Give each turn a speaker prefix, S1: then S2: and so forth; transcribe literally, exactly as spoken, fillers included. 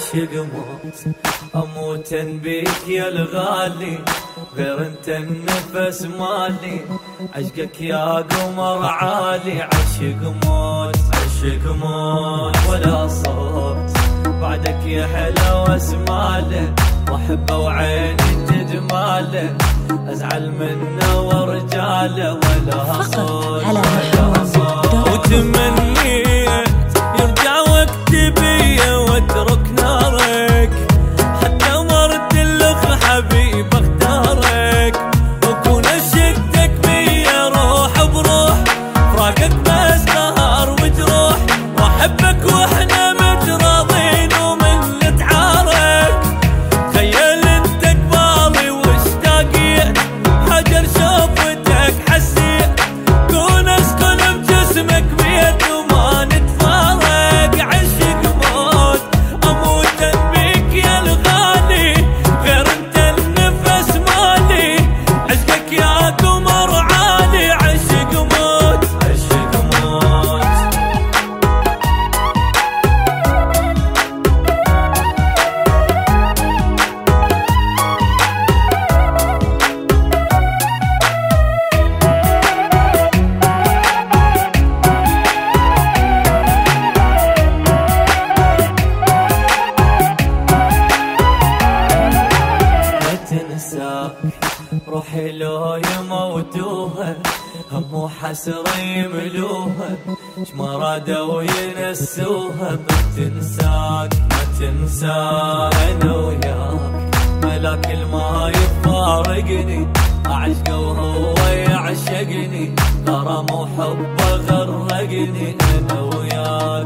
S1: عشق موت اموت بيك يا الغالي، غير انت النفس مالي، عشقك يا قمر عالي. عشق موت عشق موت ولا صوت بعدك يا حلا واسماله، واحبه وعيني تجماله، ازعل منه ورجاله ولا صوت ولا صوت. وتمنيت يرجع وقت بيا واترك نارك، حتى مرت اللخ حبيب اختارك، وكون اشدك بيا روح بروح، فراقك بس قهر وجروح، واحبك واحنا متراضين ومن نتعارك. تخيل انت قبالي واشتاقيت، حجر شوفتك حسيت، كون اسكن بجسمك بيت وما نتفارق. عشق موت اموت بيك يا الغالي، غير انت النفس مالي، عشقك يا قمر عالي. عشق موت عشق موت. روحي لو يموتوها هم وحسرة يملوها، شما رادوا ينسوها. ما تنساك ما تنساك انا وياك، ملاك الما يفارقني، اعشقه وهو يعشقني، غرام وحبه غرقني. انا وياك